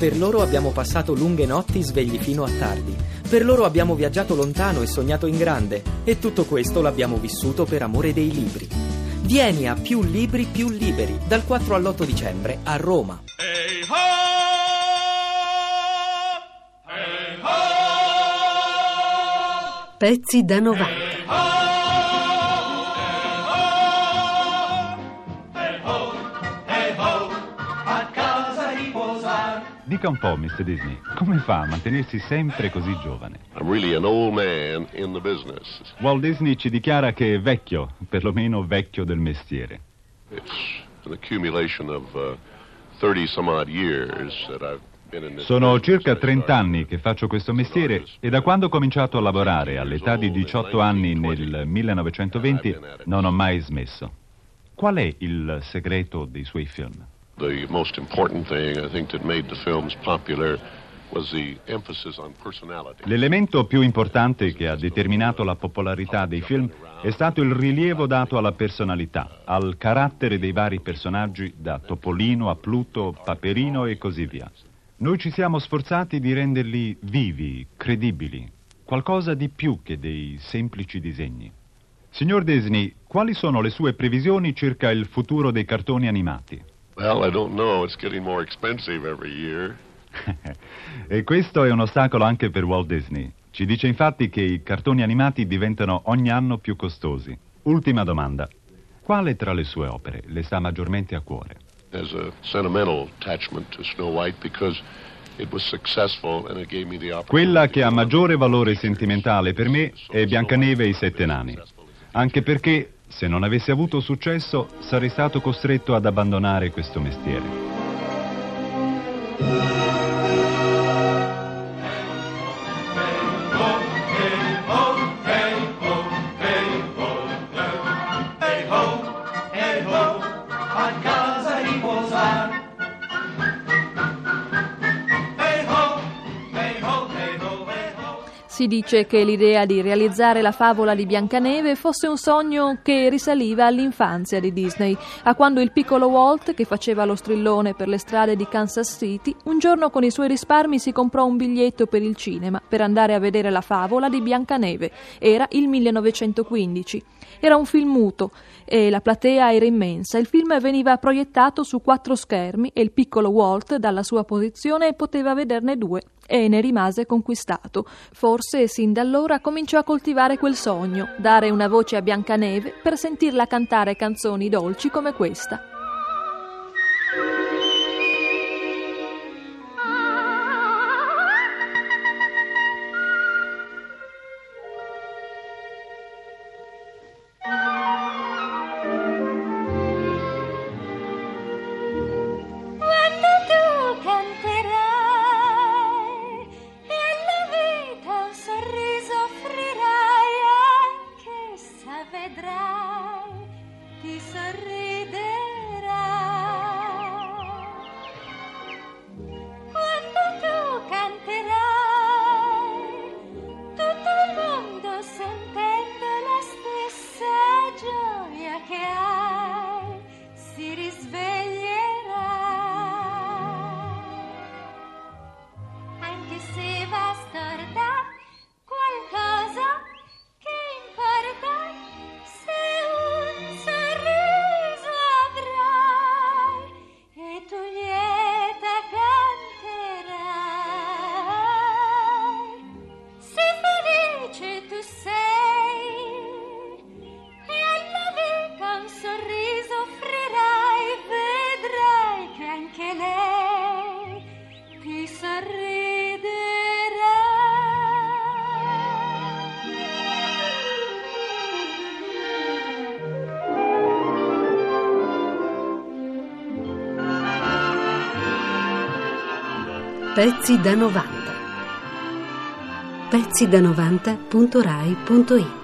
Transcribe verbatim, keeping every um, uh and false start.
Per loro abbiamo passato lunghe notti svegli fino a tardi. Per loro abbiamo viaggiato lontano e sognato in grande. E tutto questo l'abbiamo vissuto per amore dei libri. Vieni a Più Libri Più Liberi dal quattro all'otto dicembre a Roma. Hey ho! Hey ho! Pezzi da novanta. Hey ho! Hey ho! Hey ho! A casa riposar. Dica un po', mister Disney, come fa a mantenersi sempre così giovane? I'm really an old man in the business. Walt Disney ci dichiara che è vecchio, perlomeno vecchio del mestiere. It's an accumulation of uh, thirty some odd years that I've been in this Sono business. circa trenta anni che faccio questo mestiere e da quando ho cominciato a lavorare all'età di diciotto anni nel millenovecentoventi non ho mai smesso. Qual è il segreto dei suoi film? The most important thing I think that made the films popular was the emphasis on personality. L'elemento più importante che ha determinato la popolarità dei film è stato il rilievo dato alla personalità, al carattere dei vari personaggi, da Topolino a Pluto, Paperino e così via. Noi ci siamo sforzati di renderli vivi, credibili, qualcosa di più che dei semplici disegni. Signor Disney, quali sono le sue previsioni circa il futuro dei cartoni animati? Well, I don't know. It's getting more expensive every year. E questo è un ostacolo anche per Walt Disney. Ci dice infatti che i cartoni animati diventano ogni anno più costosi. Ultima domanda. Quale tra le sue opere le sta maggiormente a cuore? There's a sentimental attachment to Snow White because it was successful and it gave me the opportunity. Quella che ha maggiore valore sentimentale per me è Biancaneve e i Sette Nani. Anche perché, se non avesse avuto successo, sarei stato costretto ad abbandonare questo mestiere. Si dice che l'idea di realizzare la favola di Biancaneve fosse un sogno che risaliva all'infanzia di Disney, a quando il piccolo Walt, che faceva lo strillone per le strade di Kansas City, un giorno con i suoi risparmi si comprò un biglietto per il cinema per andare a vedere la favola di Biancaneve. Era il millenovecentoquindici. Era un film muto e la platea era immensa. Il film veniva proiettato su quattro schermi e il piccolo Walt, dalla sua posizione, poteva vederne due. E ne rimase conquistato. Forse sin da allora cominciò a coltivare quel sogno, dare una voce a Biancaneve per sentirla cantare canzoni dolci come questa. Pezzi da novanta. pezzi da novanta punto rai punto it